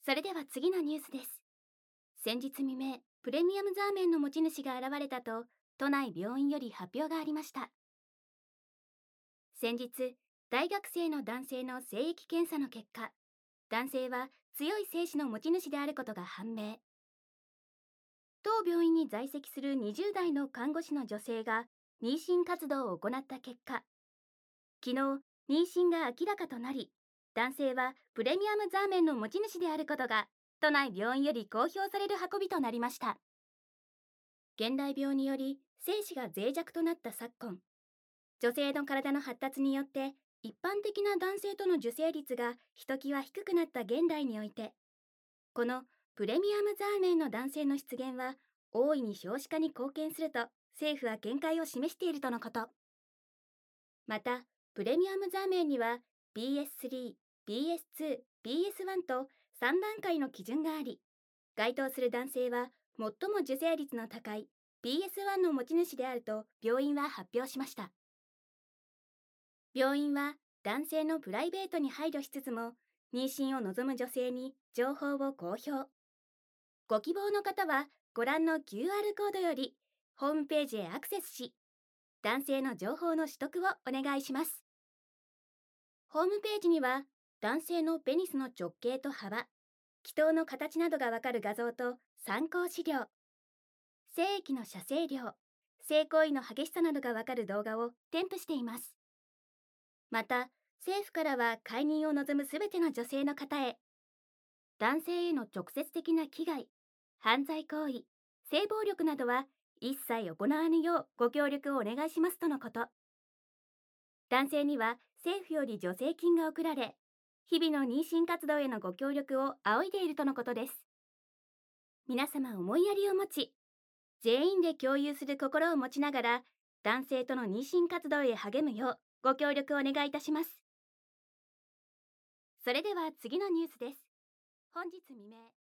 それでは次のニュースです。先日未明、プレミアムザーメンの持ち主が現れたと、都内病院より発表がありました。先日、大学生の男性の精液検査の結果、男性は強い精子の持ち主であることが判明。当病院に在籍する20代の看護師の女性が妊娠活動を行った結果、昨日、妊娠が明らかとなり、男性はプレミアムザーメンの持ち主であることが都内病院より公表される運びとなりました。現代病により精子が脆弱となった昨今、女性の体の発達によって一般的な男性との受精率がひときわ低くなった現代において、このプレミアムザーメンの男性の出現は大いに少子化に貢献すると政府は見解を示しているとのこと。また、プレミアムザーメンには BS3、BS2、BS1 と3段階の基準があり、該当する男性は最も受精率の高い BS1 の持ち主であると病院は発表しました。病院は男性のプライベートに配慮しつつも、妊娠を望む女性に情報を公表。ご希望の方はご覧の QR コードよりホームページへアクセスし、男性の情報の取得をお願いします。ホームページには男性のペニスの直径と幅、気筒の形などがわかる画像と参考資料、精液の射精量、性行為の激しさなどがわかる動画を添付しています。また、政府からは解任を望むすべての女性の方へ、男性への直接的な危害、犯罪行為、性暴力などは一切行わぬようご協力をお願いしますとのこと。男性には政府より助成金が贈られ、日々の妊娠活動へのご協力を仰いでいるとのことです。皆様思いやりを持ち、全員で共有する心を持ちながら、男性との妊娠活動へ励むようご協力をお願いいたします。それでは次のニュースです。本日未明